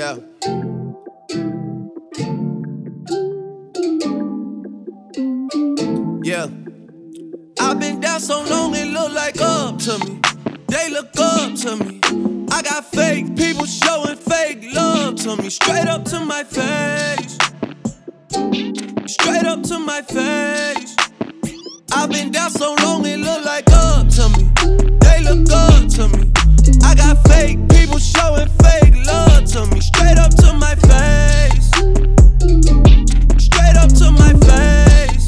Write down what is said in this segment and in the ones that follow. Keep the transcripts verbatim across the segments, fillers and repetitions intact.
Yeah. Yeah. I've been down so long it look like up to me. They look up to me. I got fake people showing fake love to me. Straight up to my face. Straight up to my face. I've been down so long it look like up to me. They look up to me. I got fake people showing fake love to me. Straight up to my face. Straight up to my face.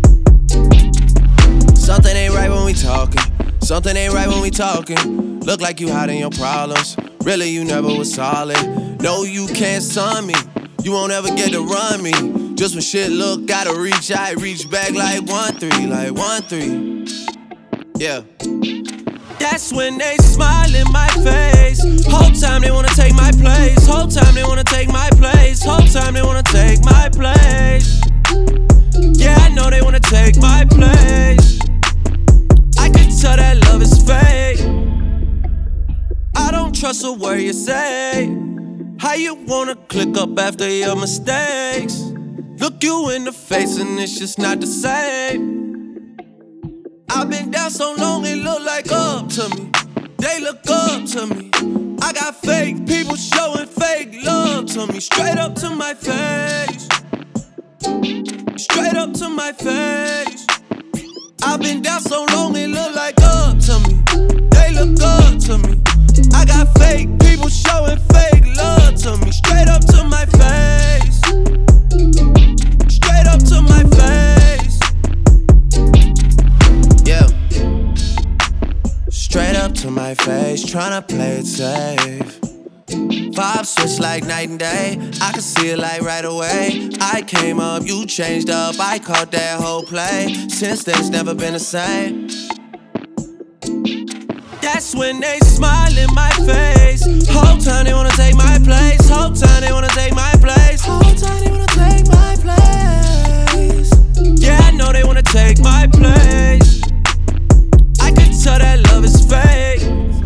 Something ain't right when we talking. Something ain't right when we talking. Look like you hiding your problems. Really, you never was solid. No, you can't son me. You won't ever get to run me. Just when shit look, gotta reach, I reach back like one three, like one three. Yeah. That's when they smile in my face. Whole time they wanna take my place. Whole time they wanna take my place. Whole time they wanna take my place. Yeah, I know they wanna take my place. I can tell that love is fake. I don't trust a word you say. How you wanna click up after your mistakes? Look you in the face and it's just not the same. I've been down so long it look like up to me. They look up to me. I got fake people showing fake love to me. Straight up to my face. Straight up to my face. I've been down so long it look like up to me. They look up to me. I got fake people showing fake love to me. Straight up to my face. Straight up to my face. Yeah. Straight up to my face, tryna play it safe. Vibe switch like night and day. I can see it like right away. I came up, you changed up. I caught that whole play. Since then it's never been the same. That's when they smile in my face. Whole time they wanna take my place. Whole time they wanna take my place. Whole time they wanna take my place. Yeah, I know they wanna take my place. I can tell that love is fake.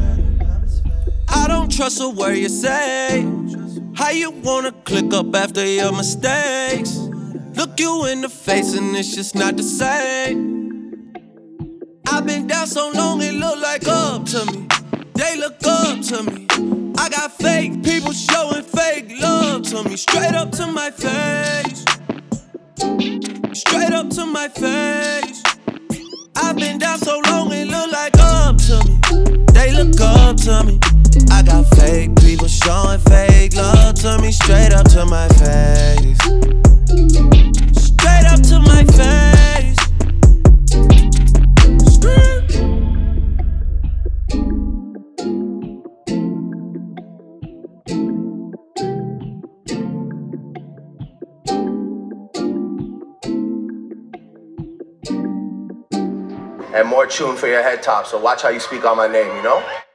I don't trust a word you say. How you wanna click up after your mistakes? Look you in the face and it's just not the same. I've been down so long it look like up to me. They look up to me. I got fake people showing fake love to me. Straight up to my face. Straight up to my face. I've been down so long it look like up to me. They look up to me. I got fake people showing fake love to me. Straight up to my face. Straight up to my face. And more tune for your head top, so watch how you speak on my name, you know?